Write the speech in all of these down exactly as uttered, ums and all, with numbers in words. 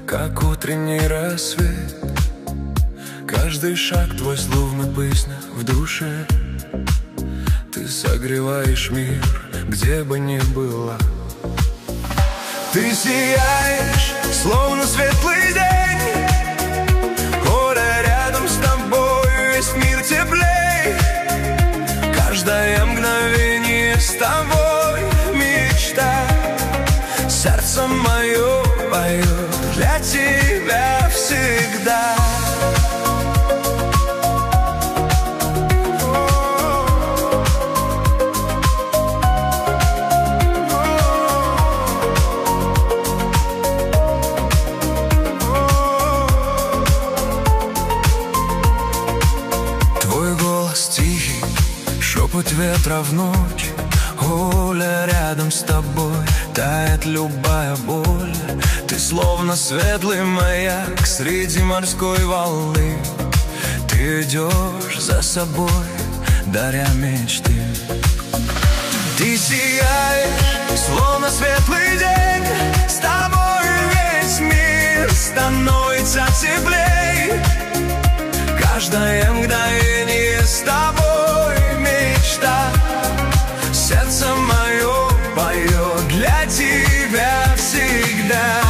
как утренний рассвет. Каждый шаг твой словно песня в душе. Ты согреваешь мир, где бы ни была. Ты сияешь, словно светлый день. Горе рядом с тобой, весь мир теплей. Каждое мгновение с тобой мечта. Сердце мое поет для тебя всегда. Твой голос тихий, шепот ветра в ночь. Оля, рядом с тобой тает любая боль. Ты словно светлый маяк среди морской волны. Ты идешь за собой, даря мечты. Ты сияешь, словно светлый день. С тобой весь мир становится теплей. Каждое мгновение с тобой мечта. Сердце мое поет для тебя всегда.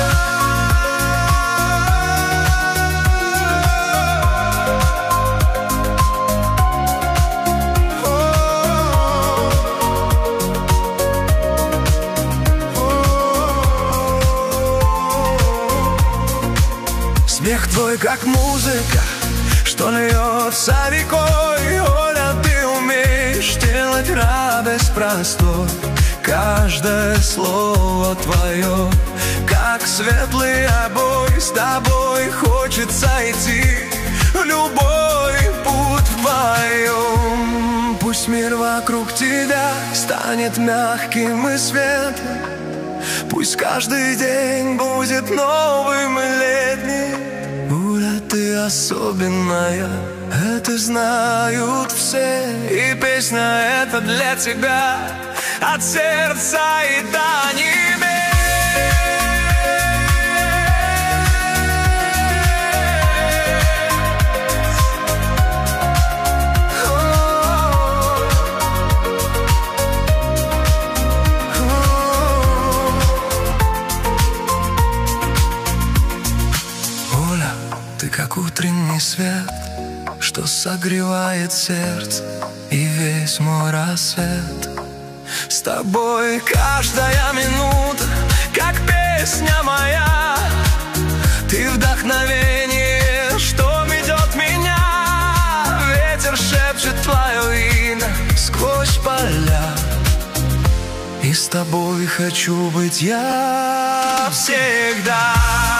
Смех твой, как музыка, что льется рекой. Оля, ты умеешь делать радость простой. Каждое слово твое, как светлый обой. С тобой хочется идти любой путь вдвоем. Пусть мир вокруг тебя станет мягким и светлым. Пусть каждый день будет новым и летним. Оля, ты особенная, это знают все. И песня эта для тебя от сердца и до небес. Оля, ты как утренний свет, что согревает сердце и весь мой рассвет. С тобой каждая минута, как песня моя. Ты вдохновение, что ведет меня. Ветер шепчет твое имя сквозь поля. И с тобой хочу быть я всегда.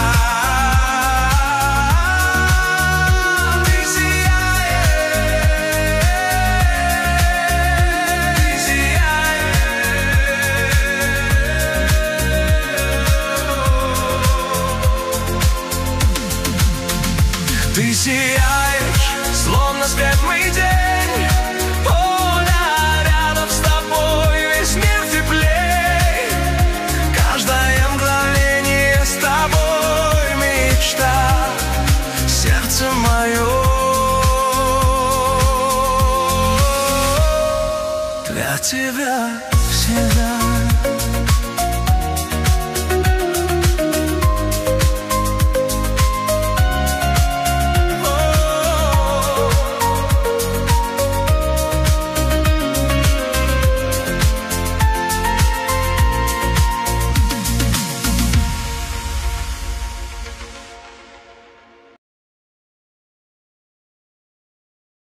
Ты сияешь, словно светлый день. Оля, рядом с тобой весь мир теплей. Каждое мгновение с тобой мечта. Сердце мое для тебя.